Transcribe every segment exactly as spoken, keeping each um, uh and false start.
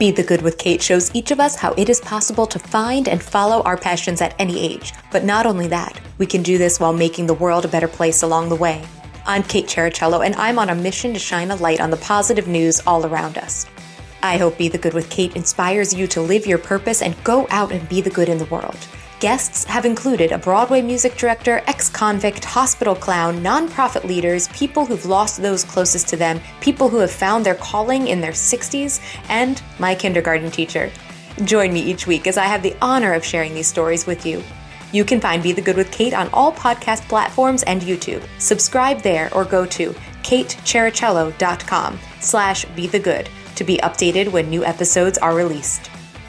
Be the Good with Kate shows each of us how it is possible to find and follow our passions at any age. But not only that, we can do this while making the world a better place along the way. I'm Kate Chericello, and I'm on a mission to shine a light on the positive news all around us. I hope Be the Good with Kate inspires you to live your purpose and go out and be the good in the world. Guests have included a Broadway music director, ex-convict, hospital clown, nonprofit leaders, people who've lost those closest to them, people who have found their calling in their sixties, and my kindergarten teacher. Join me each week as I have the honor of sharing these stories with you. You can find Be the Good with Kate on all podcast platforms and YouTube. Subscribe there or go to katechericello.com slash be the good to be updated when new episodes are released.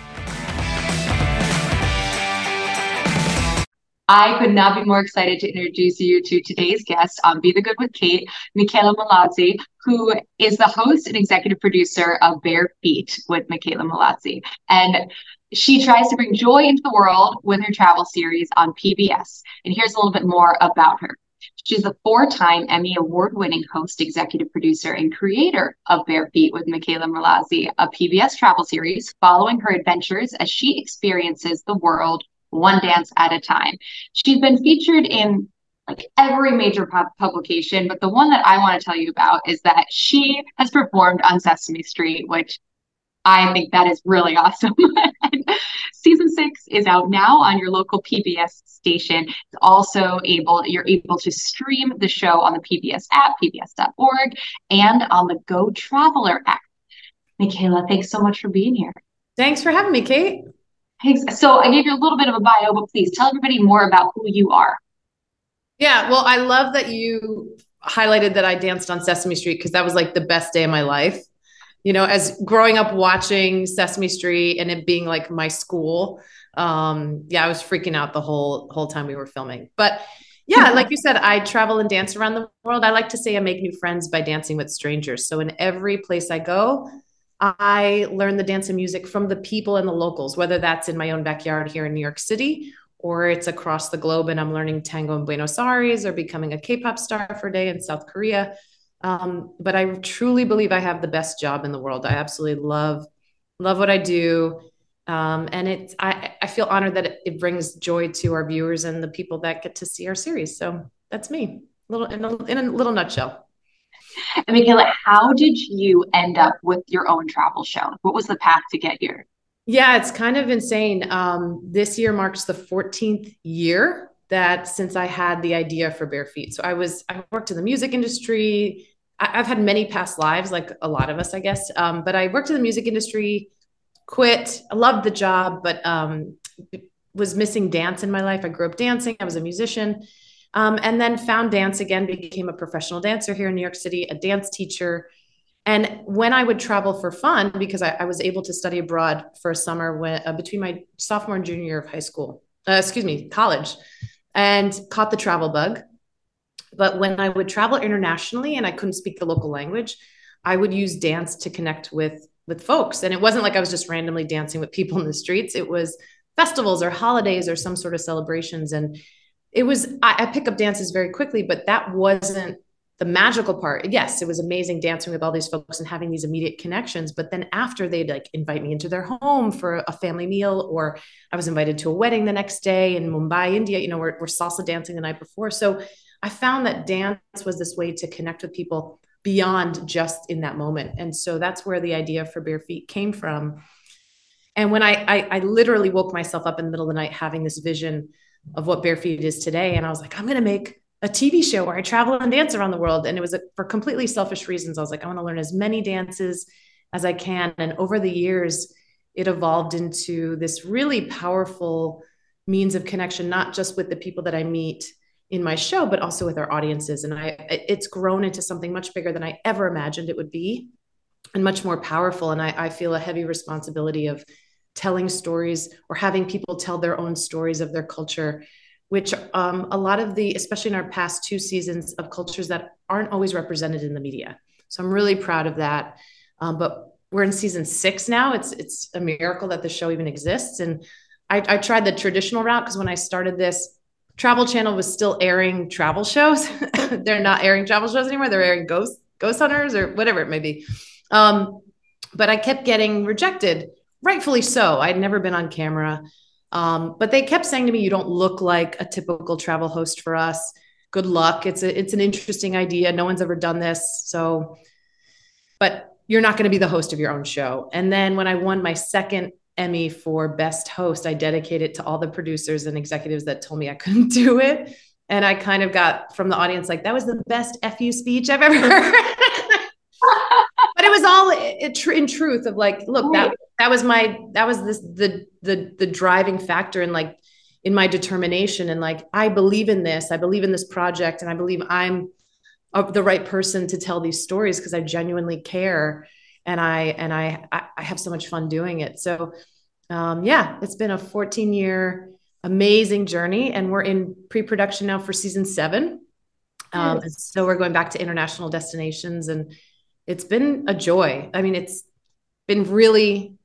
I could not be more excited to introduce you to today's guest on Be the Good with Kate, Michaela Milazzi, who is the host and executive producer of Bare Feet with Michaela Milazzi. And she tries to bring joy into the world with her travel series on P B S. And here's a little bit more about her. She's a four-time Emmy Award-winning host, executive producer, and creator of Bare Feet with Michaela Milazzi, a P B S travel series following her adventures as she experiences the world one dance at a time. She's been featured in like every major pub- publication, but the one that I want to tell you about is that she has performed on Sesame Street, which I think that is really awesome. Season six is out now on your local P B S station. It's also able, you're able to stream the show on the P B S app, P B S dot org, and on the Go Traveler app. Michaela, thanks so much for being here. Thanks for having me, Kate. So I gave you a little bit of a bio, but please tell everybody more about who you are. Yeah, well, I love that you highlighted that I danced on Sesame Street because that was like the best day of my life. You know, as growing up watching Sesame Street and it being like my school, um, yeah, I was freaking out the whole whole time we were filming. But yeah, like you said, I travel and dance around the world. I like to say I make new friends by dancing with strangers. So in every place I go, I learn the dance and music from the people and the locals, whether that's in my own backyard here in New York City, or it's across the globe and I'm learning tango in Buenos Aires or becoming a K-pop star for a day in South Korea. Um, but I truly believe I have the best job in the world. I absolutely love, love what I do. Um, and it's, I, I feel honored that it, it brings joy to our viewers and the people that get to see our series. So that's me, a little in a, in a little nutshell. And Michaela, how did you end up with your own travel show? What was the path to get here? Yeah, it's kind of insane. Um, this year marks the fourteenth year that since I had the idea for Bare Feet. So I was, I worked in the music industry. I, I've had many past lives, like a lot of us, I guess. Um, but I worked in the music industry, quit. I loved the job, but um, was missing dance in my life. I grew up dancing. I was a musician. Um, and then found dance again, became a professional dancer here in New York City, a dance teacher. And when I would travel for fun, because I, I was able to study abroad for a summer when, uh, between my sophomore and junior year of high school, uh, excuse me, college, and caught the travel bug. But when I would travel internationally and I couldn't speak the local language, I would use dance to connect with, with folks. And it wasn't like I was just randomly dancing with people in the streets. It was festivals or holidays or some sort of celebrations. And it was, I, I pick up dances very quickly, but that wasn't the magical part. Yes, it was amazing dancing with all these folks and having these immediate connections. But then after they'd like invite me into their home for a family meal, or I was invited to a wedding the next day in Mumbai, India, you know, we're, we're salsa dancing the night before. So I found that dance was this way to connect with people beyond just in that moment. And so that's where the idea for Bare Feet came from. And when I, I, I literally woke myself up in the middle of the night having this vision of what Bare Feet is today. And I was like, I'm going to make a T V show where I travel and dance around the world. And it was a, for completely selfish reasons. I was like, I want to learn as many dances as I can. And over the years, it evolved into this really powerful means of connection, not just with the people that I meet in my show, but also with our audiences. And I, it's grown into something much bigger than I ever imagined it would be, and much more powerful. And I, I feel a heavy responsibility of telling stories or having people tell their own stories of their culture, which um, a lot of the, especially in our past two seasons, of cultures that aren't always represented in the media. So I'm really proud of that. Um, but we're in season six now. It's it's a miracle that the show even exists. And I, I tried the traditional route because when I started this, Travel Channel was still airing travel shows. They're not airing travel shows anymore. They're airing ghost ghost hunters or whatever it may be. Um, but I kept getting rejected, rightfully so. I'd never been on camera. Um, but they kept saying to me, you don't look like a typical travel host for us. Good luck. It's a, it's an interesting idea. No one's ever done this. So, but you're not going to be the host of your own show. And then when I won my second Emmy for best host, I dedicated it to all the producers and executives that told me I couldn't do it. And I kind of got from the audience, like, that was the best F you speech I've ever heard. But it was all it, in truth of like, look, that, that was my, that was this, the, the, the driving factor in like, in my determination. And like, I believe in this, I believe in this project, and I believe I'm the right person to tell these stories because I genuinely care. And I, and I, I have so much fun doing it. So um, yeah, it's been a fourteen year amazing journey, and we're in pre-production now for season seven. Um, yes. So we're going back to international destinations, and it's been a joy. I mean, it's been really,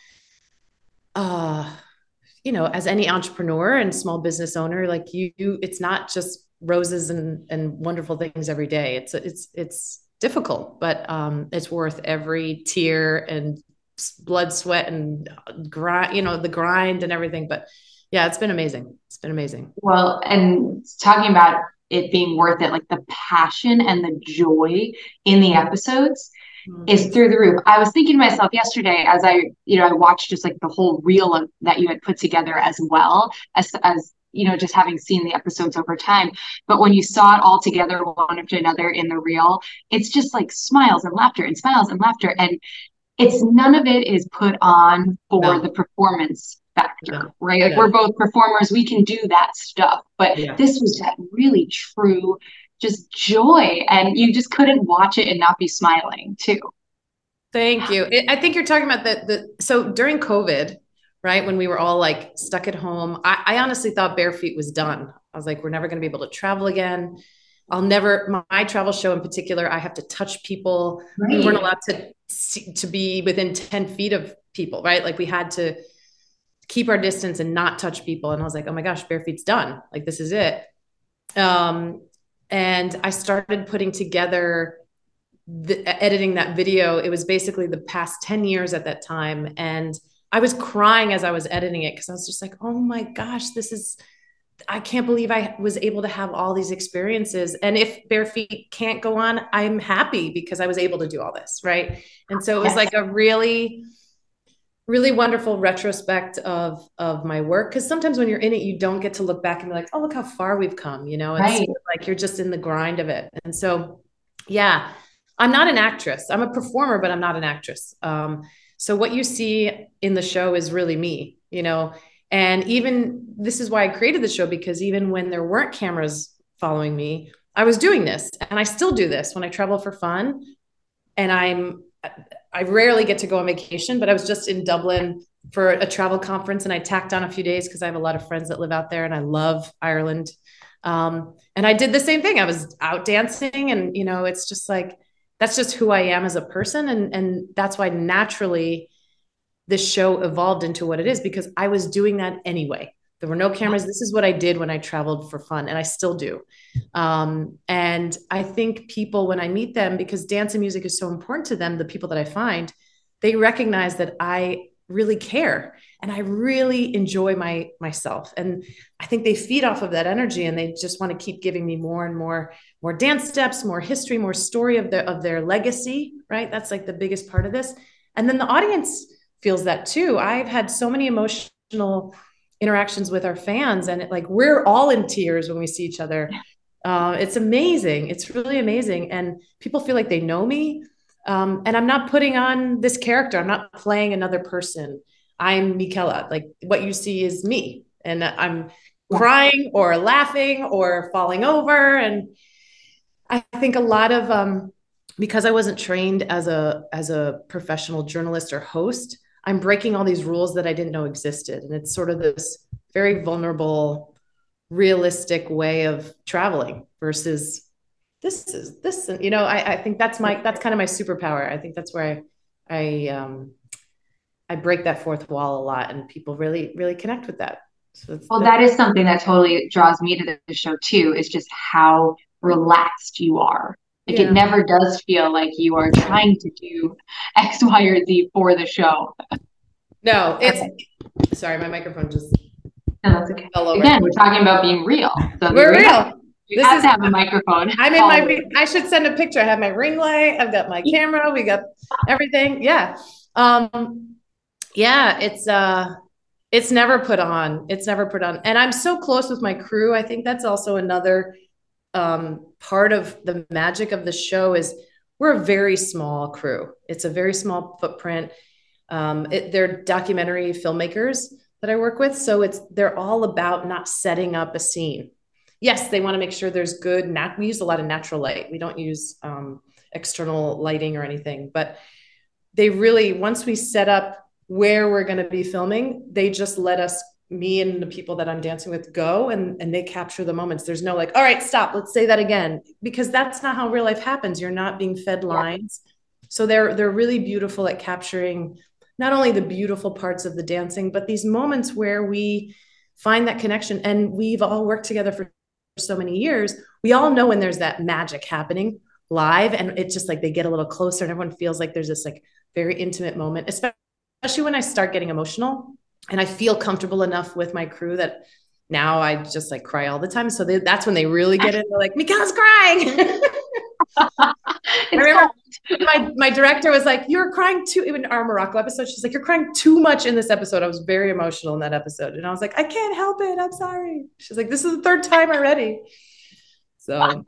uh, you know, as any entrepreneur and small business owner, like you, you it's not just roses and, and wonderful things every day. It's, it's, it's difficult, but um, it's worth every tear and blood, sweat, and grind, you know, the grind and everything. But yeah, it's been amazing. It's been amazing. Well, and talking about it being worth it, like the passion and the joy in the episodes mm-hmm. is through the roof. I was thinking to myself yesterday as I, you know, I watched just like the whole reel of, that you had put together as well as, as, you know, just having seen the episodes over time. But when you saw it all together, one after another in the reel, it's just like smiles and laughter and smiles and laughter. And it's none of it is put on for no. the performance factor, yeah. right? Like yeah. we're both performers, we can do that stuff, but yeah. this was that really true just joy, and you just couldn't watch it and not be smiling too. Thank you. I think you're talking about the, the so during COVID, right, when we were all like stuck at home, I, I honestly thought Bare Feet was done. I was like, we're never going to be able to travel again. I'll never, my, my travel show in particular, I have to touch people. Right. We weren't allowed to see, to be within ten feet of people, right? Like we had to keep our distance and not touch people. And I was like, oh my gosh, Bare Feet's done. Like, this is it. Um, and I started putting together the editing that video. It was basically the past ten years at that time. And I was crying as I was editing it, because I was just like, oh my gosh, this is, I can't believe I was able to have all these experiences. And if Bare Feet can't go on, I'm happy because I was able to do all this. Right. And so it was yes. like a really, really wonderful retrospect of, of my work. Cause sometimes when you're in it, you don't get to look back and be like, oh, look how far we've come. You know, it's right. like, you're just in the grind of it. And so, yeah, I'm not an actress. I'm a performer, but I'm not an actress. Um, so what you see in the show is really me, you know. And even this is why I created the show, because even when there weren't cameras following me, I was doing this, and I still do this when I travel for fun. And I'm, I rarely get to go on vacation, but I was just in Dublin for a travel conference, and I tacked on a few days because I have a lot of friends that live out there, and I love Ireland. Um, and I did the same thing. I was out dancing, and, you know, it's just like, that's just who I am as a person. And, and that's why naturally this show evolved into what it is, because I was doing that anyway. There were no cameras. This is what I did when I traveled for fun, and I still do. Um, and I think people, when I meet them, because dance and music is so important to them, the people that I find, they recognize that I really care and I really enjoy my myself. And I think they feed off of that energy, and they just want to keep giving me more and more, more dance steps, more history, more story of their, of their legacy, right? That's like the biggest part of this. And then the audience feels that too. I've had so many emotional interactions with our fans, and it, like, we're all in tears when we see each other. Uh, it's amazing. It's really amazing. And people feel like they know me. Um, and I'm not putting on this character. I'm not playing another person. I'm Michela. Like, what you see is me, and I'm crying or laughing or falling over. And I think a lot of, um, because I wasn't trained as a, as a professional journalist or host, I'm breaking all these rules that I didn't know existed. And it's sort of this very vulnerable, realistic way of traveling versus this is this, you know, I, I think that's my, that's kind of my superpower. I think that's where I, I, um, I break that fourth wall a lot, and people really, really connect with that. So it's, well, that is something that totally draws me to the show too, is just how relaxed you are Like Yeah. it never does feel like you are trying to do X, Y, or Z for the show. No, it's Okay. sorry, my microphone just No, that's okay. fell over. Again, we're talking about being real. So We're we real. have, we This have is to have a microphone. I'm in my always. I should send a picture. I have my ring light, I've got my camera, we got everything. Yeah. Um yeah, it's uh it's never put on. It's never put on. And I'm so close with my crew. I think that's also another um part of the magic of the show is we're a very small crew. It's a very small footprint. Um, it, they're documentary filmmakers that I work with, so it's they're all about not setting up a scene. Yes, they want to make sure there's good. Nat- we use a lot of natural light. We don't use um, external lighting or anything, but they really once we set up where we're going to be filming, they just let us me and the people that I'm dancing with go and and they capture the moments. There's no like, all right, stop, let's say that again, because that's not how real life happens. You're not being fed lines. So they're they're really beautiful at capturing not only the beautiful parts of the dancing, but these moments where we find that connection. And we've all worked together for so many years. We all know when there's that magic happening live, and it's just like they get a little closer, and everyone feels like there's this like very intimate moment, especially when I start getting emotional and I feel comfortable enough with my crew that now I just like cry all the time. So they, that's when they really get it. They're like, Michaela's crying. I remember my, my director was like, you're crying too, in our Morocco episode. She's like, you're crying too much in this episode. I was very emotional in that episode. And I was like, I can't help it. I'm sorry. She's like, this is the third time already. So.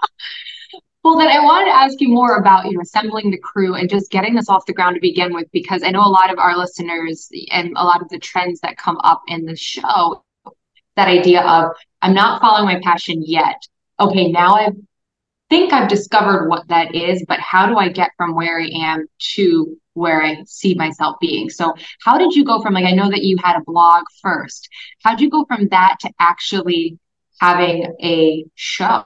Well, then I wanted to ask you more about, you know, assembling the crew and just getting this off the ground to begin with, because I know a lot of our listeners and a lot of the trends that come up in the show, that idea of, I'm not following my passion yet. Okay, now I think I've discovered what that is, but how do I get from where I am to where I see myself being? So how did you go from, like, I know that you had a blog first. How did you go from that to actually having a show?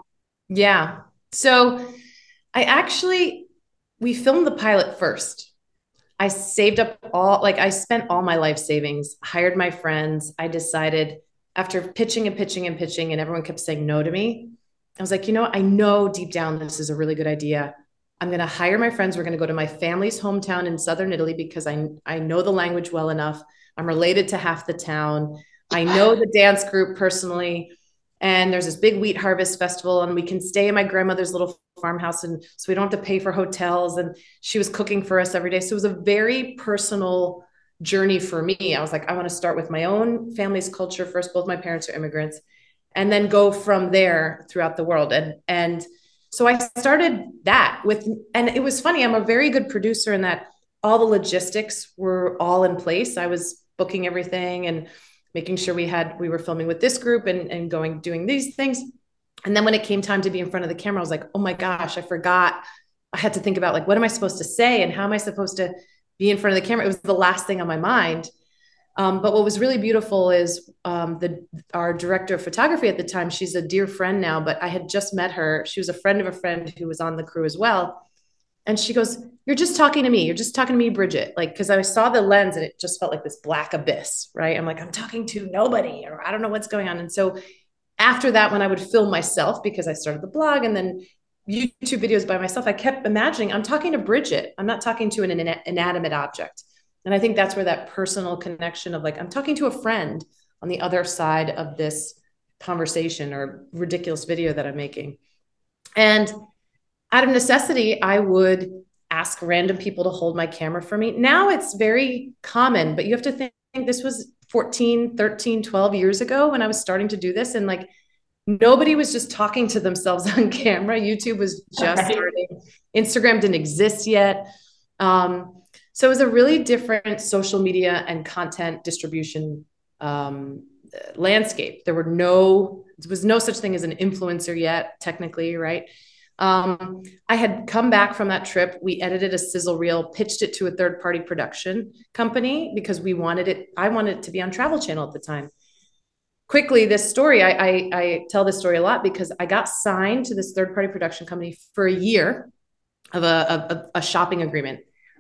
Yeah. So I actually, we filmed the pilot first. I saved up all, like I spent all my life savings, hired my friends. I decided after pitching and pitching and pitching, and everyone kept saying no to me, I was like, you know, I know deep down this is a really good idea. I'm going to hire my friends. We're going to go to my family's hometown in southern Italy because I, I know the language well enough. I'm related to half the town. I know the dance group personally. And there's this big wheat harvest festival, and we can stay in my grandmother's little farmhouse, and so we don't have to pay for hotels. And she was cooking for us every day. So it was a very personal journey for me. I was like, I want to start with my own family's culture first. Both my parents are immigrants, and then go from there throughout the world. And, and so I started that with, and it was funny. I'm a very good producer in that all the logistics were all in place. I was booking everything and making sure we had, we were filming with this group and, and going, doing these things. And then when it came time to be in front of the camera, I was like, oh my gosh, I forgot. I had to think about like, what am I supposed to say? And how am I supposed to be in front of the camera? It was the last thing on my mind. Um, but what was really beautiful is um, the our director of photography at the time, she's a dear friend now, but I had just met her. She was a friend of a friend who was on the crew as well. And she goes, you're just talking to me. You're just talking to me, Bridget. Like, cause I saw the lens and it just felt like this black abyss, right? I'm like, I'm talking to nobody, or I don't know what's going on. And so after that, when I would film myself, because I started the blog and then YouTube videos by myself, I kept imagining I'm talking to Bridget. I'm not talking to an inanimate object. And I think that's where that personal connection of like, I'm talking to a friend on the other side of this conversation or ridiculous video that I'm making. And out of necessity, I would ask random people to hold my camera for me. Now it's very common, but you have to think this was fourteen, thirteen, twelve years ago when I was starting to do this. And like, nobody was just talking to themselves on camera. YouTube was just right. starting. Instagram didn't exist yet. Um, so it was a really different social media and content distribution um, landscape. There were no, there was no such thing as an influencer yet, technically, right? Um, I had come back from that trip. We edited a sizzle reel, pitched it to a third party production company because we wanted it. I wanted it to be on Travel Channel at the time. Quickly, this story, I, I, I tell this story a lot because I got signed to this third party production company for a year of a, a, a shopping agreement.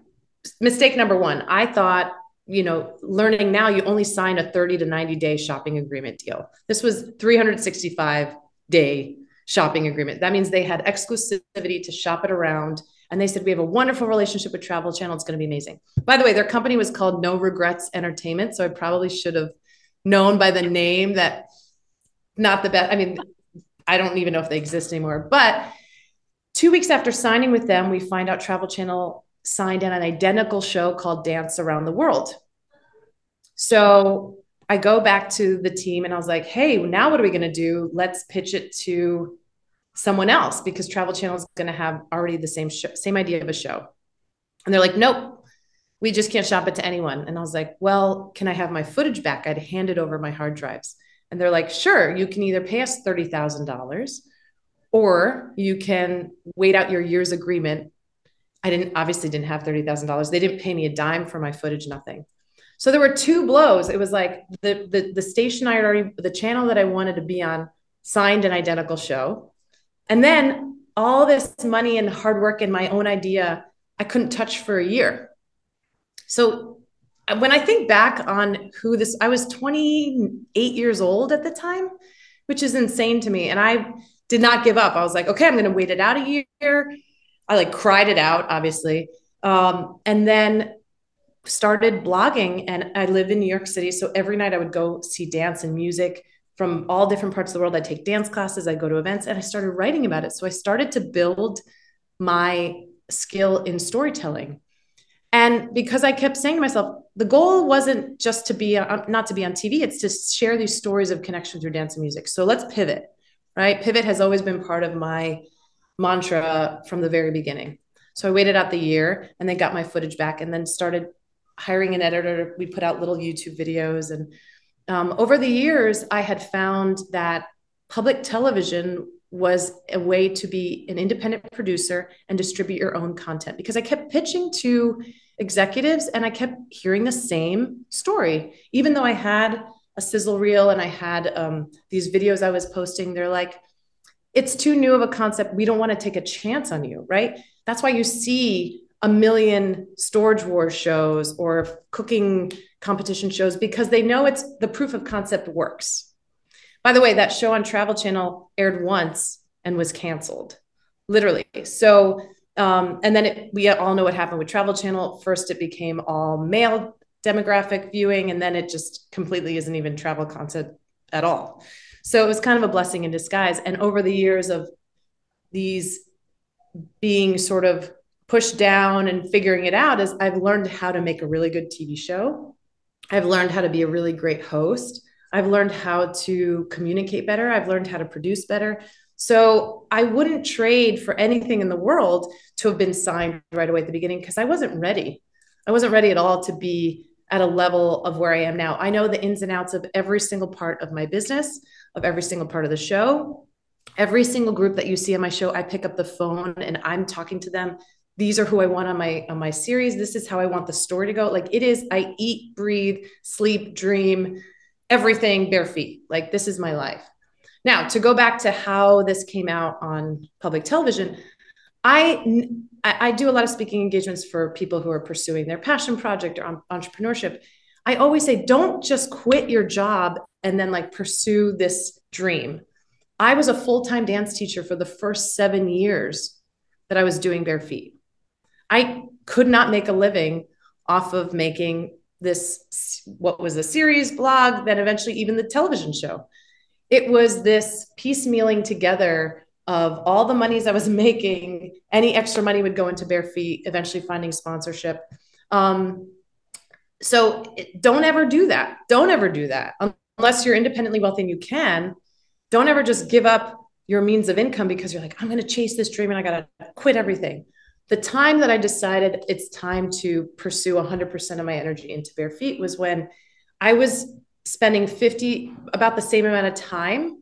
Mistake number one, I thought, you know, learning now, you only sign a thirty to ninety day shopping agreement deal. This was three hundred sixty-five day shopping agreement. That means they had exclusivity to shop it around. And they said, we have a wonderful relationship with Travel Channel. It's going to be amazing. By the way, their company was called No Regrets Entertainment. So I probably should have known by the name that not the best. I mean, I don't even know if they exist anymore. But two weeks after signing with them, we find out Travel Channel signed in an identical show called Dance Around the World. So I go back to the team and I was like, hey, now what are we going to do? Let's pitch it to someone else, because Travel Channel is going to have already the same show, same idea of a show. And they're like, nope, we just can't shop it to anyone. And I was like, well, can I have my footage back? I'd handed over my hard drives. And they're like, sure, you can either pay us thirty thousand dollars or you can wait out your year's agreement. I didn't obviously didn't have thirty thousand dollars. They didn't pay me a dime for my footage, nothing. So there were two blows. It was like the, the, the station I had already, the channel that I wanted to be on signed an identical show. And then all this money and hard work and my own idea, I couldn't touch for a year. So when I think back on who this, I was twenty-eight years old at the time, which is insane to me. And I did not give up. I was like, okay, I'm going to wait it out a year. I like cried it out, obviously. Um, and then started blogging, and I live in New York City. So every night I would go see dance and music from all different parts of the world. I'd take dance classes, I'd go to events, and I started writing about it. So I started to build my skill in storytelling. And because I kept saying to myself, the goal wasn't just to be, uh, not to be on T V, it's to share these stories of connection through dance and music. So let's pivot, right? Pivot has always been part of my mantra from the very beginning. So I waited out the year and then got my footage back and then started hiring an editor. We put out little YouTube videos. And um, over the years, I had found that public television was a way to be an independent producer and distribute your own content, because I kept pitching to executives and I kept hearing the same story. Even though I had a sizzle reel and I had um, these videos I was posting, they're like, it's too new of a concept. We don't want to take a chance on you, right? That's why you see a million Storage Wars shows or cooking competition shows, because they know it's the proof of concept works. By the way, that show on Travel Channel aired once and was canceled, literally. So, um, and then it, we all know what happened with Travel Channel. First, it became all male demographic viewing, and then it just completely isn't even travel content at all. So it was kind of a blessing in disguise. And over the years of these being sort of pushed down and figuring it out, is I've learned how to make a really good T V show. I've learned how to be a really great host. I've learned how to communicate better. I've learned how to produce better. So I wouldn't trade for anything in the world to have been signed right away at the beginning, because I wasn't ready. I wasn't ready at all to be at a level of where I am now. I know the ins and outs of every single part of my business, of every single part of the show. Every single group that you see on my show, I pick up the phone and I'm talking to them. These are who I want on my, on my series. This is how I want the story to go. Like it is, I eat, breathe, sleep, dream, everything Bare Feet. Like this is my life. Now, to go back to how this came out on public television, I, I do a lot of speaking engagements for people who are pursuing their passion project or entrepreneurship. I always say, don't just quit your job and then like pursue this dream. I was a full-time dance teacher for the first seven years that I was doing Bare Feet. I could not make a living off of making this, what was a series, blog, then eventually even the television show. It was this piecemealing together of all the monies I was making. Any extra money would go into Bare Feet, eventually finding sponsorship. Um, so don't ever do that. Don't ever do that. Unless you're independently wealthy and you can, don't ever just give up your means of income because you're like, I'm going to chase this dream and I got to quit everything. The time that I decided it's time to pursue one hundred percent of my energy into Bare Feet was when I was spending fifty, about the same amount of time.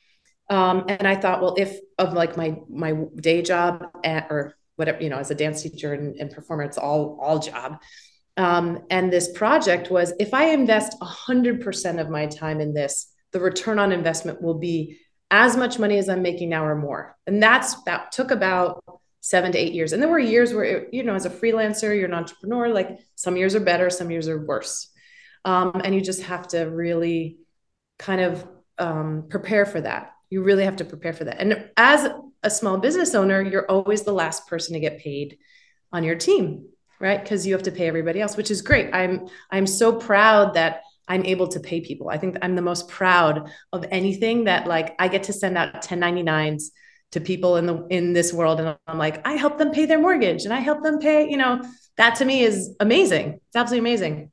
Um, and I thought, well, if of like my, my day job at, or whatever, you know, as a dance teacher and, and performer, it's all, all job. Um, and this project was, if I invest a hundred percent of my time in this, the return on investment will be as much money as I'm making now or more. And that's, that took about seven to eight years. And there were years where, it, you know, as a freelancer, you're an entrepreneur, like some years are better, some years are worse. Um, and you just have to really kind of um, prepare for that. You really have to prepare for that. And as a small business owner, you're always the last person to get paid on your team, right? Because you have to pay everybody else, which is great. I'm I'm so proud that I'm able to pay people. I think I'm the most proud of anything that, like, I get to send out ten ninety-nines to people in the in this world, and I'm like, I help them pay their mortgage, and I help them pay, you know, that to me is amazing. It's absolutely amazing.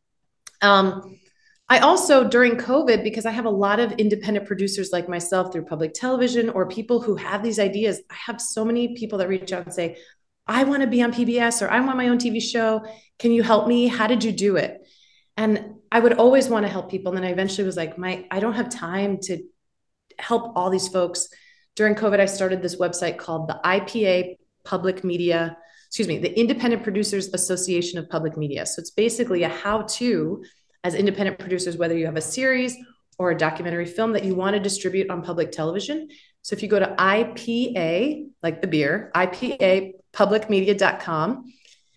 Um, I also, during COVID, because I have a lot of independent producers like myself through public television, or people who have these ideas, I have so many people that reach out and say, I want to be on P B S, or I want my own T V show. Can you help me? How did you do it? And I would always want to help people. And then I eventually was like, my, I don't have time to help all these folks. During COVID, I started this website called the I P A Public Media, excuse me, the Independent Producers Association of Public Media. So it's basically a how-to as independent producers, whether you have a series or a documentary film that you want to distribute on public television. So if you go to I P A, like the beer, I P A public media dot com,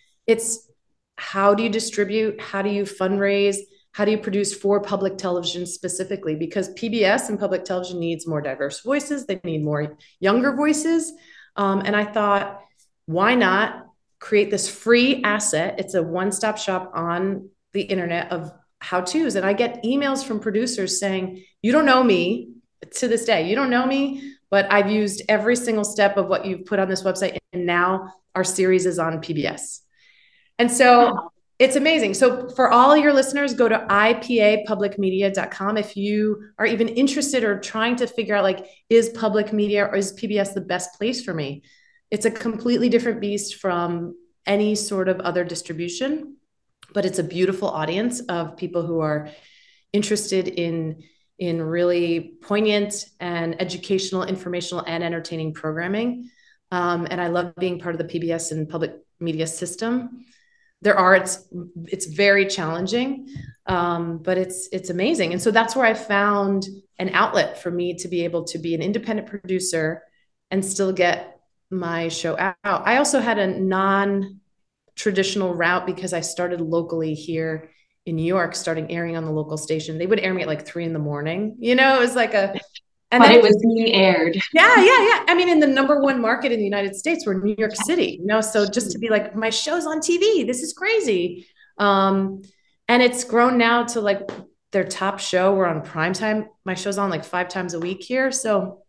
it's how do you distribute? How do you fundraise? How do you produce for public television specifically? Because P B S and public television needs more diverse voices. They need more younger voices. Um, and I thought, why not create this free asset? It's a one-stop shop on the internet of how-tos. And I get emails from producers saying, you don't know me to this day. You don't know me, but I've used every single step of what you've put on this website. And now our series is on P B S. And so wow. It's amazing. So for all your listeners, go to I P A public media dot com. If you are even interested or trying to figure out, like, is public media or is P B S the best place for me? It's a completely different beast from any sort of other distribution, but it's a beautiful audience of people who are interested in, in really poignant and educational, informational, and entertaining programming. Um, and I love being part of the P B S and public media system. There are, it's, it's very challenging, um, but it's, it's amazing. And so that's where I found an outlet for me to be able to be an independent producer and still get my show out. I also had a non-traditional route because I started locally here in New York, starting airing on the local station. They would air me at like three in the morning. You know, it was like a, and but it was being aired. Yeah, yeah, yeah. I mean, in the number one market in the United States, we're New York City, you know, so just to be like, my show's on T V, this is crazy. Um, and it's grown now to like their top show. We're on primetime. My show's on like five times a week here. So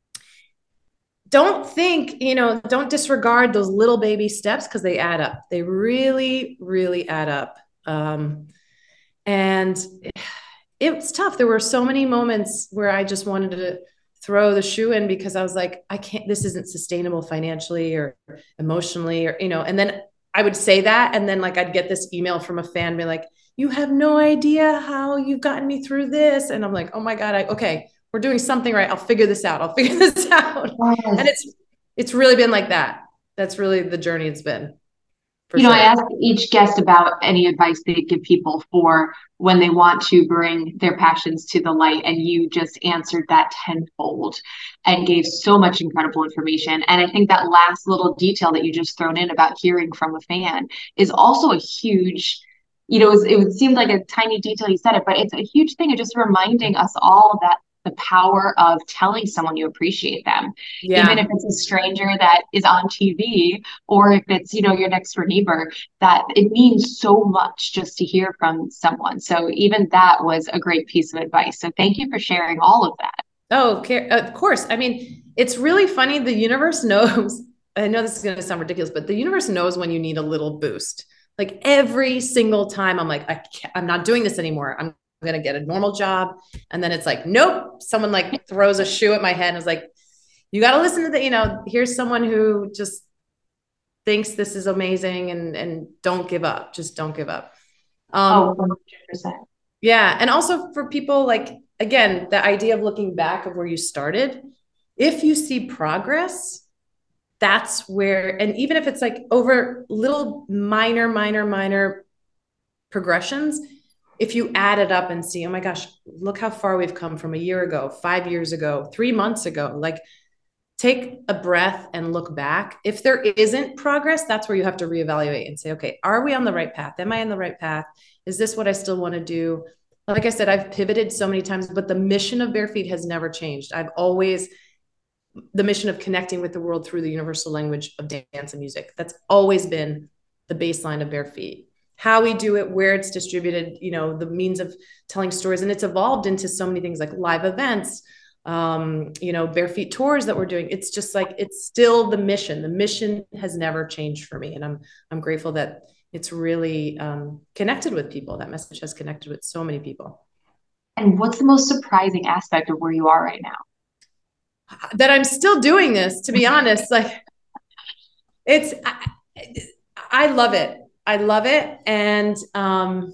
don't think, you know, don't disregard those little baby steps because they add up. They really, really add up. Um, and it's tough. There were so many moments where I just wanted to throw the shoe in because I was like, I can't, this isn't sustainable financially or emotionally, or, you know, and then I would say that. And then like, I'd get this email from a fan be like, you have no idea how you've gotten me through this. And I'm like, oh my God, I, okay, we're doing something right. I'll figure this out. I'll figure this out. Yes. And it's, it's really been like that. That's really the journey it's been. You know, sure. I ask each guest about any advice they give people for when they want to bring their passions to the light. And you just answered that tenfold and gave so much incredible information. And I think that last little detail that you just thrown in about hearing from a fan is also a huge, you know, it, was, it seemed like a tiny detail you said it, but it's a huge thing of just reminding us all that the power of telling someone you appreciate them, yeah. Even if it's a stranger that is on T V, or if it's, you know, your next door neighbor, that it means so much just to hear from someone. So even that was a great piece of advice. So thank you for sharing all of that. Oh, okay. Of course. I mean, it's really funny. The universe knows, I know this is going to sound ridiculous, but the universe knows when you need a little boost. Like every single time I'm like, I can't, I'm not doing this anymore. I'm I'm going to get a normal job. And then it's like, nope, someone like throws a shoe at my head and is like, you got to listen to the, you know, here's someone who just thinks this is amazing, and, and don't give up. Just don't give up. Um, oh, one hundred percent. Yeah. And also for people, like, again, the idea of looking back of where you started, if you see progress, that's where, and even if it's like over little minor, minor, minor progressions, if you add it up and see, oh my gosh, look how far we've come from a year ago, five years ago, three months ago, like take a breath and look back. If there isn't progress, that's where you have to reevaluate and say, okay, are we on the right path? Am I on the right path? Is this what I still want to do? like I said, I've pivoted so many times, but the mission of Bare Feet has never changed. I've always, the mission of connecting with the world through the universal language of dance and music. That's always been the baseline of Bare Feet. How we do it, where it's distributed, you know, the means of telling stories. And it's evolved into so many things like live events, um, you know, Bare Feet tours that we're doing. It's just like, it's still the mission. The mission has never changed for me. And I'm, I'm grateful that it's really um, connected with people. That message has connected with so many people. And what's the most surprising aspect of where you are right now? That I'm still doing this, to be honest. Like, it's, I, I love it. I love it. And um,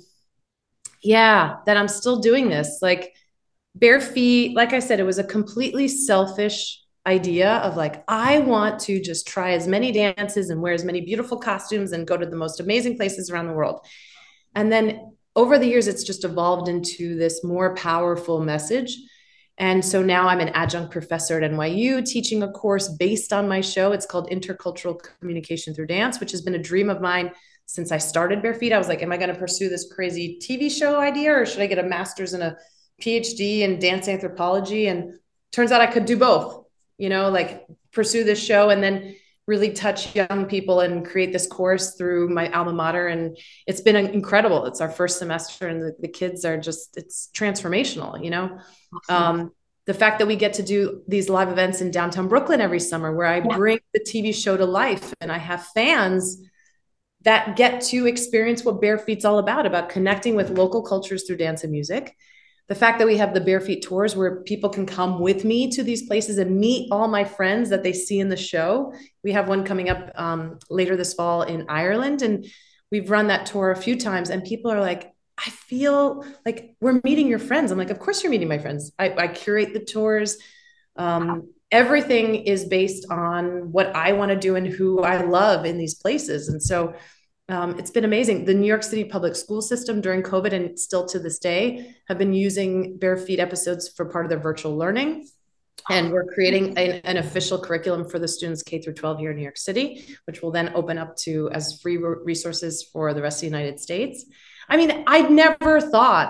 yeah, that I'm still doing this. Like, Bare Feet, like I said, it was a completely selfish idea of like, I want to just try as many dances and wear as many beautiful costumes and go to the most amazing places around the world. And then over the years, it's just evolved into this more powerful message. And so now I'm an adjunct professor at N Y U teaching a course based on my show. It's called Intercultural Communication Through Dance, which has been a dream of mine since I started Bare Feet. I was like, am I going to pursue this crazy T V show idea, or should I get a master's and a P H D in dance anthropology? And turns out I could do both, you know, like pursue this show and then really touch young people and create this course through my alma mater. And it's been incredible. It's our first semester and the, the kids are just, it's transformational, you know? Awesome. Um, the fact that we get to do these live events in downtown Brooklyn every summer, where I yeah. bring the T V show to life and I have fans that get to experience what Bare Feet's all about, about connecting with local cultures through dance and music. The fact that we have the Bare Feet tours where people can come with me to these places and meet all my friends that they see in the show. We have one coming up um, later this fall in Ireland. And we've run that tour a few times and people are like, I feel like we're meeting your friends. I'm like, of course you're meeting my friends. I, I curate the tours. Um, everything is based on what I want to do and who I love in these places. And so Um, it's been amazing. The New York City public school system during COVID and still to this day have been using Bare Feet episodes for part of their virtual learning. And we're creating an, an official curriculum for the students K through twelve here in New York City, which will then open up to as free resources for the rest of the United States. I mean, I'd never thought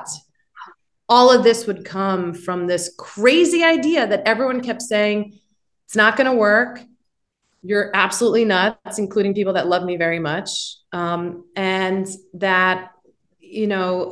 all of this would come from this crazy idea that everyone kept saying, it's not going to work. You're absolutely nuts, including people that love me very much. Um, and that, you know,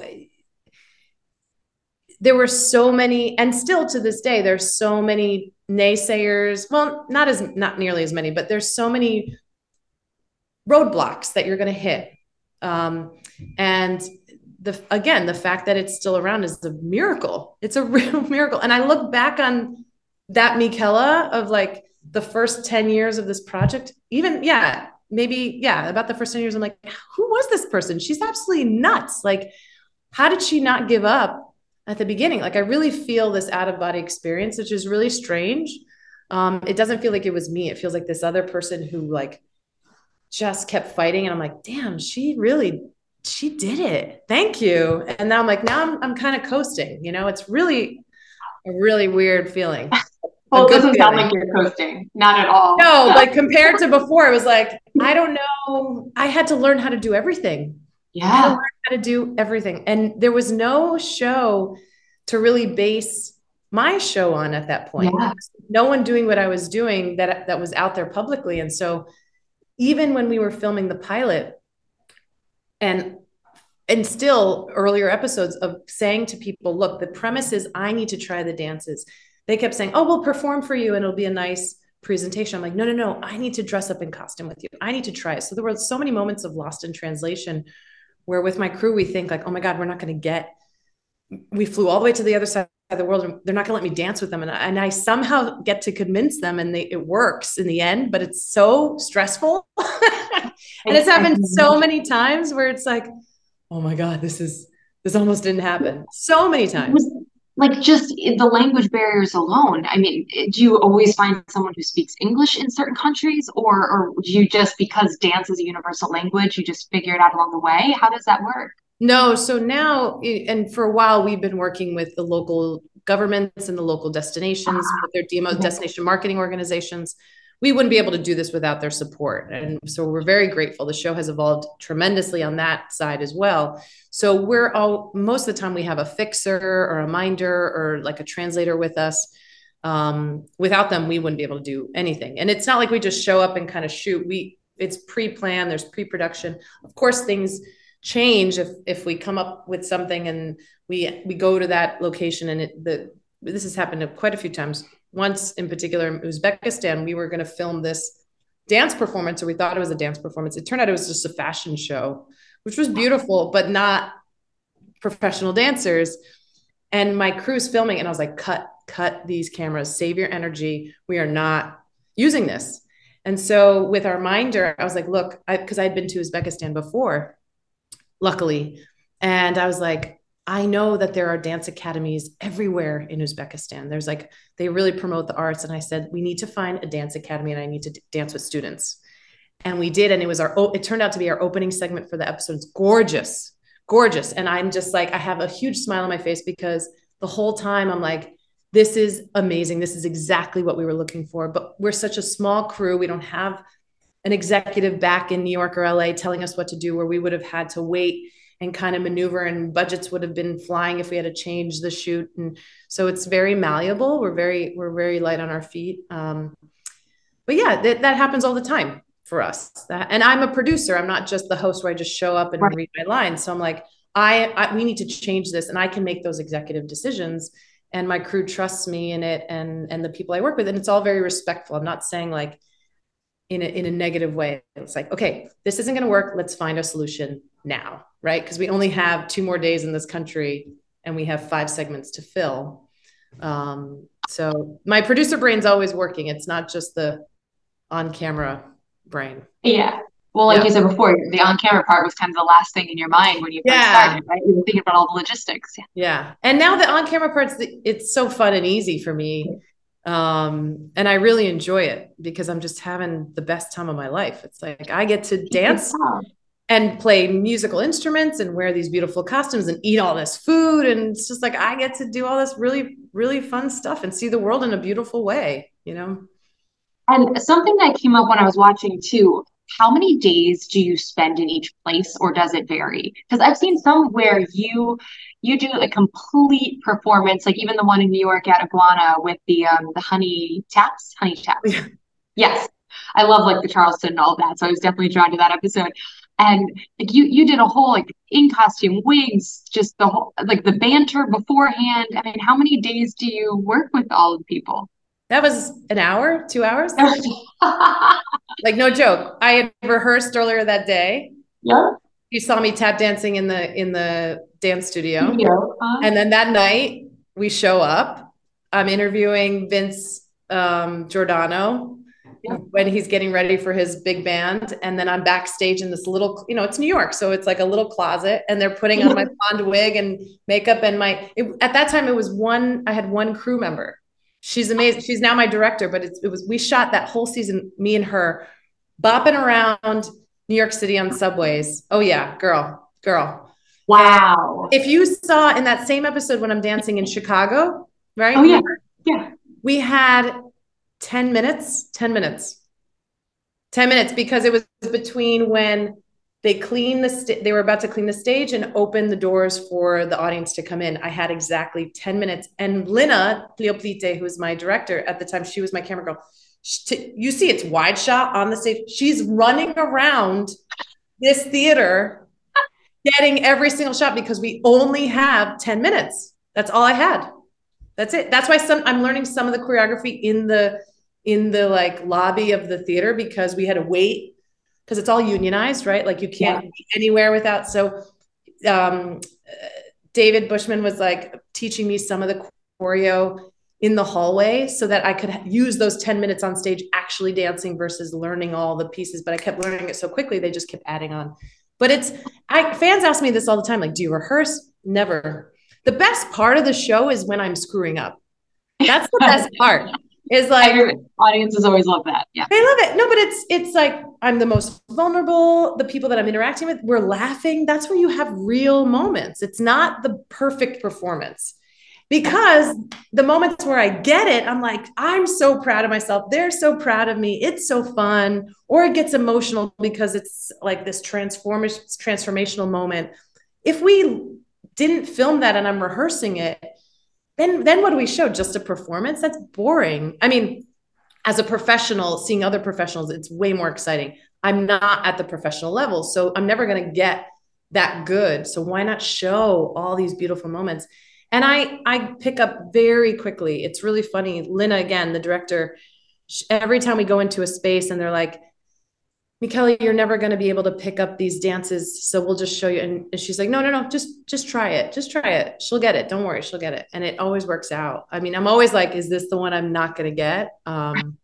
there were so many, and still to this day, there's so many naysayers. Well, not as, not nearly as many, but there's so many roadblocks that you're going to hit. Um, and the, again, the fact that it's still around is a miracle. It's a real miracle. And I look back on that Michaela of like, the first ten years of this project, even, yeah, maybe, yeah, about the first ten years, I'm like, who was this person? She's absolutely nuts. Like, how did she not give up at the beginning? Like, I really feel this out of body experience, which is really strange. Um, it doesn't feel like it was me. It feels like this other person who like just kept fighting. And I'm like, damn, she really, she did it. Thank you. And now I'm like, now I'm, I'm kind of coasting, you know, it's really a really weird feeling. Well, it doesn't feeling. sound like you're coasting. Not at all. No, like compared to before, it was like, I don't know. I had to learn how to do everything. Yeah. I had to learn how to do everything. And there was no show to really base my show on at that point. Yeah. No one doing what I was doing that, that was out there publicly. And so even when we were filming the pilot and and still earlier episodes of saying to people, look, the premise is I need to try the dances. They kept saying, oh, we'll perform for you and it'll be a nice presentation. I'm like, no, no, no, I need to dress up in costume with you. I need to try it. So there were so many moments of lost in translation where with my crew, we think like, oh my God, we're not going to get, we flew all the way to the other side of the world and they're not going to let me dance with them. And I, and I somehow get to convince them and they, it works in the end, but it's so stressful. And it's happened so many times where it's like, oh my God, this is, this almost didn't happen. So many times. Like just the language barriers alone. I mean, do you always find someone who speaks English in certain countries, or or do you just, because dance is a universal language, you just figure it out along the way? How does that work? No. So now, and for a while, we've been working with the local governments and the local destinations, uh-huh. with their demo, destination marketing organizations, we wouldn't be able to do this without their support. And so we're very grateful. The show has evolved tremendously on that side as well. So we're all, most of the time we have a fixer or a minder or like a translator with us. Um, without them, we wouldn't be able to do anything. And it's not like we just show up and kind of shoot. We, it's pre-planned, there's pre-production. Of course, things change if, if we come up with something and we, we go to that location and it, the, this has happened quite a few times. Once in particular in Uzbekistan, we were going to film this dance performance, or we thought it was a dance performance. It turned out it was just a fashion show, which was beautiful, but not professional dancers. And my crew's filming and I was like, cut, cut these cameras, save your energy. We are not using this. And so with our minder, I was like, look, I, cause I'd been to Uzbekistan before, luckily. And I was like, I know that there are dance academies everywhere in Uzbekistan. There's like, they really promote the arts. And I said, we need to find a dance academy and I need to d- dance with students. And we did. And it was our, it turned out to be our opening segment for the episode. It's gorgeous, gorgeous. And I'm just like, I have a huge smile on my face because the whole time I'm like, this is amazing. This is exactly what we were looking for. But we're such a small crew. We don't have an executive back in New York or L A telling us what to do, where we would have had to wait and kind of maneuver, and budgets would have been flying if we had to change the shoot. And so it's very malleable. We're very, we're very light on our feet. Um, but yeah, that, that happens all the time for us. That, and I'm a producer. I'm not just the host where I just show up and right. read my lines. So I'm like, I, I, we need to change this, and I can make those executive decisions, and my crew trusts me in it, and, and the people I work with. And it's all very respectful. I'm not saying like in a, in a negative way. It's like, okay, this isn't going to work. Let's find a solution now. Right? Because we only have two more days in this country and we have five segments to fill. Um, so my producer brain's always working. It's not just the on-camera brain. Yeah. Well, like yeah. you said before, the on-camera part was kind of the last thing in your mind when you first yeah. started, right? You were thinking about all the logistics. Yeah. Yeah. And now the on-camera part's, it's so fun and easy for me. Um, and I really enjoy it because I'm just having the best time of my life. It's like, I get to dance and play musical instruments and wear these beautiful costumes and eat all this food. And it's just like, I get to do all this really, really fun stuff and see the world in a beautiful way, you know? And something that came up when I was watching too, how many days do you spend in each place, or does it vary? Because I've seen some where you, you do a complete performance, like even the one in New York at Iguana with the, um, the honey taps, honey taps. Yeah. Yes. I love like the Charleston and all that. So I was definitely drawn to that episode. And like you, you did a whole like in costume, wigs, just the whole like the banter beforehand. I mean, how many days do you work with all of the people? That was an hour, two hours. Like no joke. I had rehearsed earlier that day. Yeah. You saw me tap dancing in the in the dance studio, yeah. uh-huh. And then that night we show up. I'm interviewing Vince um, Giordano. Yeah. When he's getting ready for his big band. And then I'm backstage in this little, you know, it's New York. So it's like a little closet, and they're putting on my blonde wig and makeup. And my, it, at that time it was one, I had one crew member. She's amazing. She's now my director, but it's, it was, we shot that whole season, me and her bopping around New York City on subways. Oh yeah, girl, girl. Wow. If you saw in that same episode when I'm dancing in Chicago, right? Oh yeah. Yeah. We had ten minutes, ten minutes, ten minutes, because it was between when they clean the, st- they were about to clean the stage and open the doors for the audience to come in. I had exactly ten minutes. And Lina Plioplite, who was my director at the time, she was my camera girl. She, you see it's wide shot on the stage. She's running around this theater, getting every single shot because we only have ten minutes. That's all I had. That's it. That's why some, I'm learning some of the choreography in the, in the like lobby of the theater, because we had to wait, because it's all unionized, right? Like you can't yeah. be anywhere without. So um, David Bushman was like teaching me some of the choreo in the hallway so that I could use those ten minutes on stage actually dancing versus learning all the pieces. But I kept learning it so quickly, they just kept adding on. But it's, I, fans ask me this all the time, like, do you rehearse? Never. The best part of the show is when I'm screwing up. That's the best part. Is like audiences always love that. Yeah. They love it. No, but it's it's like I'm the most vulnerable. The people that I'm interacting with, we're laughing. That's where you have real moments. It's not the perfect performance. because the moments where I get it, I'm like, I'm so proud of myself. They're so proud of me. It's so fun. Or it gets emotional because it's like this transform- transformational moment. If we didn't film that and I'm rehearsing it, then, then what do we show? Just a performance? That's boring. I mean, as a professional, seeing other professionals, it's way more exciting. I'm not at the professional level, so I'm never going to get that good. So why not show all these beautiful moments? And I, I pick up very quickly. It's really funny. Lina, again, the director, every time we go into a space and they're like, Michele, you're never going to be able to pick up these dances. So we'll just show you. And she's like, no, no, no, just, just try it. Just try it. She'll get it. Don't worry. She'll get it. And it always works out. I mean, I'm always like, is this the one I'm not going to get? Um,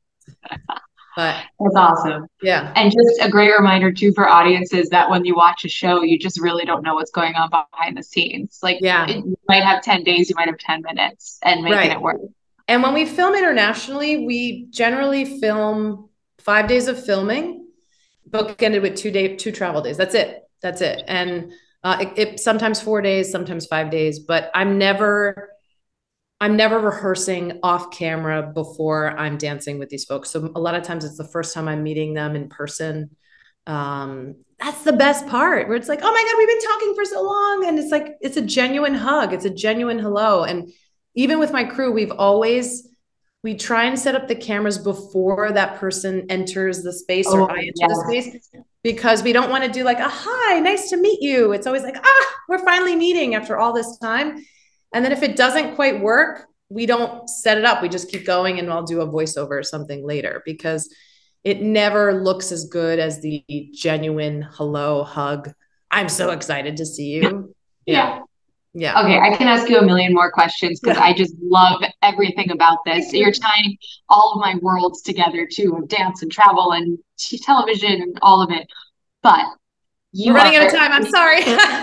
but that's awesome. Yeah. And just a great reminder too, for audiences, that when you watch a show, you just really don't know what's going on behind the scenes. Like, yeah, it, you might have ten days, you might have ten minutes, and making right. it work. And when we film internationally, we generally film five days of filming, bookended with two day, two travel days. That's it. That's it. And uh, it, it sometimes four days, sometimes five days, but I'm never, I'm never rehearsing off camera before I'm dancing with these folks. So a lot of times it's the first time I'm meeting them in person. Um, that's the best part, where it's like, oh my God, we've been talking for so long. And it's like, it's a genuine hug. It's a genuine hello. And even with my crew, we've always, we try and set up the cameras before that person enters the space oh, or I enter yes. the space, because we don't want to do like a hi, nice to meet you. It's always like, ah, we're finally meeting after all this time. And then if it doesn't quite work, we don't set it up. We just keep going, and I'll do a voiceover or something later, because it never looks as good as the genuine hello, hug. I'm so excited to see you. Yeah. Yeah. Okay, I can ask you a million more questions, because yeah. I just love everything about this. You're tying all of my worlds together too, of dance and travel and television and all of it. But you We're running are, out of time. I'm sorry.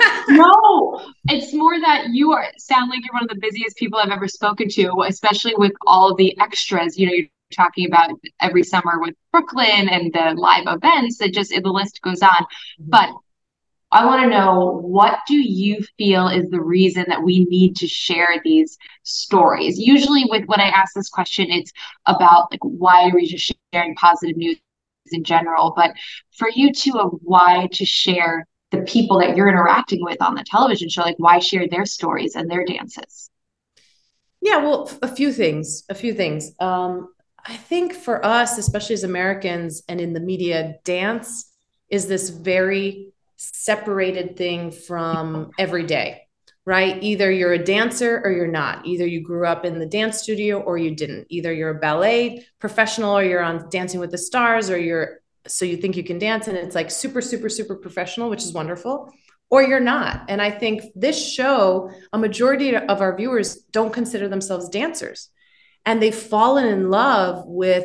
No, it's more that you are sound like you're one of the busiest people I've ever spoken to, especially with all of the extras. You know, you're talking about every summer with Brooklyn and the live events. It just, the list goes on. Mm-hmm. But I want to know, what do you feel is the reason that we need to share these stories? Usually with when I ask this question, it's about like, why are we just sharing positive news in general? But for you too, of why to share the people that you're interacting with on the television show, like why share their stories and their dances? Yeah, well, a few things, a few things. Um, I think for us, especially as Americans and in the media, dance is this very separated thing from every day, right? Either you're a dancer or you're not. Either you grew up in the dance studio or you didn't. Either you're a ballet professional or you're on Dancing with the Stars, or you're, so you think you can dance and it's like super, super, super professional, which is wonderful, or you're not. And I think this show, a majority of our viewers don't consider themselves dancers, and they've fallen in love with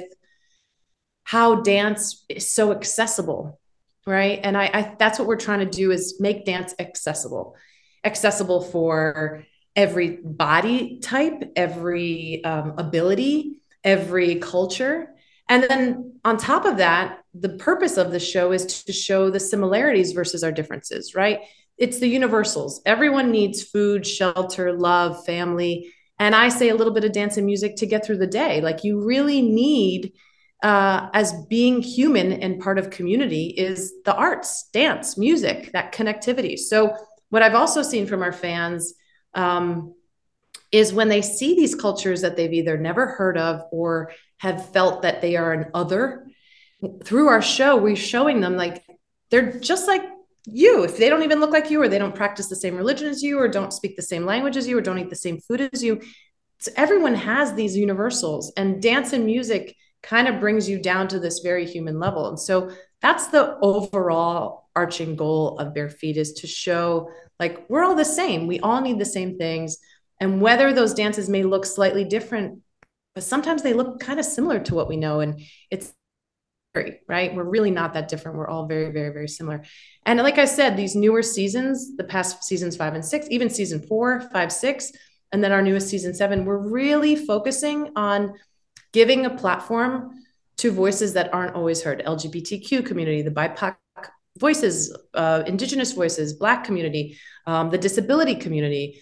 how dance is so accessible. Right. And I, I, that's what we're trying to do, is make dance accessible, accessible for every body type, every um, ability, every culture. And then on top of that, the purpose of the show is to show the similarities versus our differences, right? It's the universals. Everyone needs food, shelter, love, family. And I say a little bit of dance and music to get through the day. Like, you really need, Uh, as being human and part of community, is the arts, dance, music, that connectivity. So what I've also seen from our fans um, is when they see these cultures that they've either never heard of or have felt that they are an other, through our show, we're showing them like they're just like you. If they don't even look like you, or they don't practice the same religion as you, or don't speak the same language as you, or don't eat the same food as you. So everyone has these universals, and dance and music kind of brings you down to this very human level. And so that's the overall arching goal of Bare Feet, is to show like we're all the same. We all need the same things. And whether those dances may look slightly different, but sometimes they look kind of similar to what we know. And it's right. We're really not that different. We're all very, very, very similar. And like I said, these newer seasons, the past seasons five and six, even season four, five, six, and then our newest season seven, we're really focusing on giving a platform to voices that aren't always heard. L G B T Q community, the B I P O C voices, uh, Indigenous voices, Black community, um, the disability community,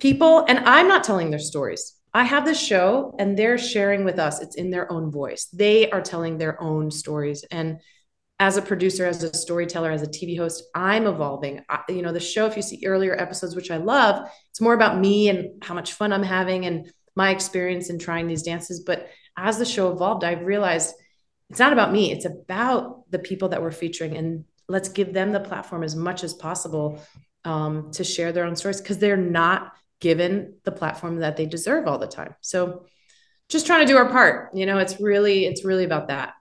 people, and I'm not telling their stories. I have this show and they're sharing with us. It's in their own voice. They are telling their own stories. And as a producer, as a storyteller, as a T V host, I'm evolving. I, you know, the show, if you see earlier episodes, which I love, it's more about me and how much fun I'm having and my experience in trying these dances. But as the show evolved, I realized it's not about me. It's about the people that we're featuring, and let's give them the platform as much as possible um, to share their own stories, because they're not given the platform that they deserve all the time. So just trying to do our part. You know, it's really, it's really about that.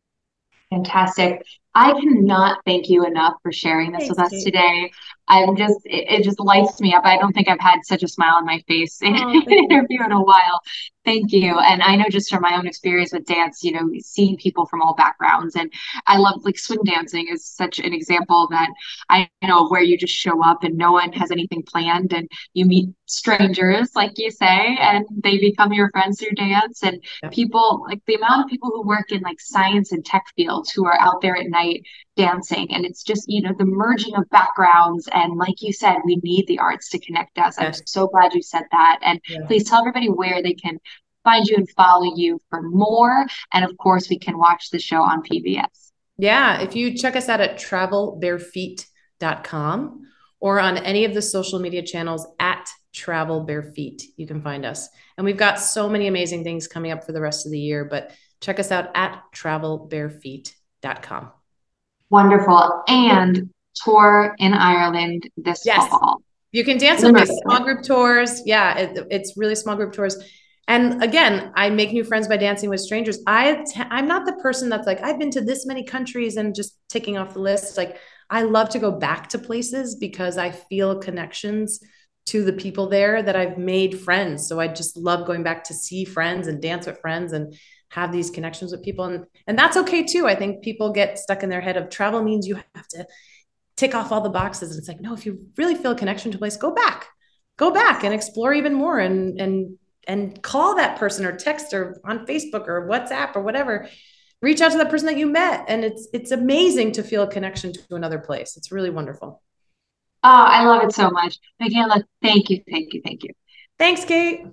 Fantastic. I cannot thank you enough for sharing this Thanks, with us Kate. today. I'm just, it, it just lights me up. I don't think I've had such a smile on my face in Oh, an thank you. interview in a while. Thank you. And I know just from my own experience with dance, you know, seeing people from all backgrounds, and I love, like, swing dancing is such an example that I know, where you just show up and no one has anything planned, and you meet strangers, like you say, and they become your friends through dance. And Yeah. people, like the amount of people who work in like science and tech fields who are out there at night dancing, and it's just, you know, the merging of backgrounds. And like you said, we need the arts to connect us. I'm Yes. so glad you said that. And Yeah. please tell everybody where they can find you and follow you for more. And of course, we can watch the show on P B S. Yeah. If you check us out at travel bare feet dot com or on any of the social media channels at Travel Bare Feet, you can find us. And we've got so many amazing things coming up for the rest of the year, but check us out at travel bare feet dot com. Wonderful. And tour in Ireland this Yes. fall. You can dance with me. Small group tours. Yeah, it, it's really small group tours. And again, I make new friends by dancing with strangers. I, I'm not the person that's like, I've been to this many countries and just ticking off the list. Like, I love to go back to places because I feel connections to the people there that I've made friends. So I just love going back to see friends and dance with friends and have these connections with people. And, and that's okay too. I think people get stuck in their head of travel means you have to tick off all the boxes. And it's like, no, if you really feel a connection to a place, go back, go back and explore even more, and, and, and call that person or text or on Facebook or WhatsApp or whatever. Reach out to that person that you met. And it's, it's amazing to feel a connection to another place. It's really wonderful. Oh, I love it so much. Michaela, thank you, thank you, thank you. Thanks, Kate.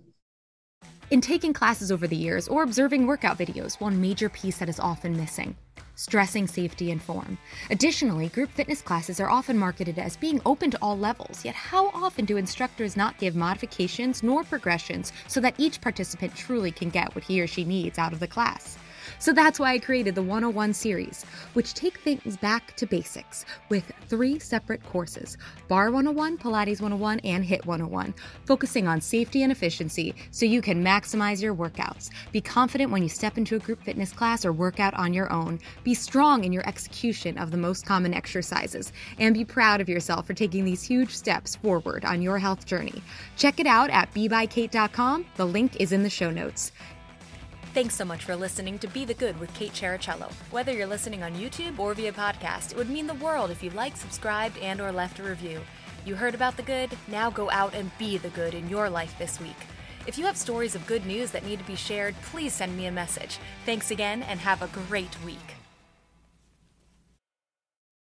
In taking classes over the years or observing workout videos, one major piece that is often missing: stressing safety and form. Additionally, group fitness classes are often marketed as being open to all levels, yet how often do instructors not give modifications nor progressions so that each participant truly can get what he or she needs out of the class? So that's why I created the one oh one series, which take things back to basics with three separate courses: Barre one oh one, Pilates one oh one, and HIIT one oh one, focusing on safety and efficiency so you can maximize your workouts. Be confident when you step into a group fitness class or workout on your own. Be strong in your execution of the most common exercises, and be proud of yourself for taking these huge steps forward on your health journey. Check it out at be by kate dot com. The link is in the show notes. Thanks so much for listening to Be the Good with Kate Chericello. Whether you're listening on YouTube or via podcast, it would mean the world if you liked, subscribed, and or left a review. You heard about the good? Now go out and be the good in your life this week. If you have stories of good news that need to be shared, please send me a message. Thanks again, and have a great week.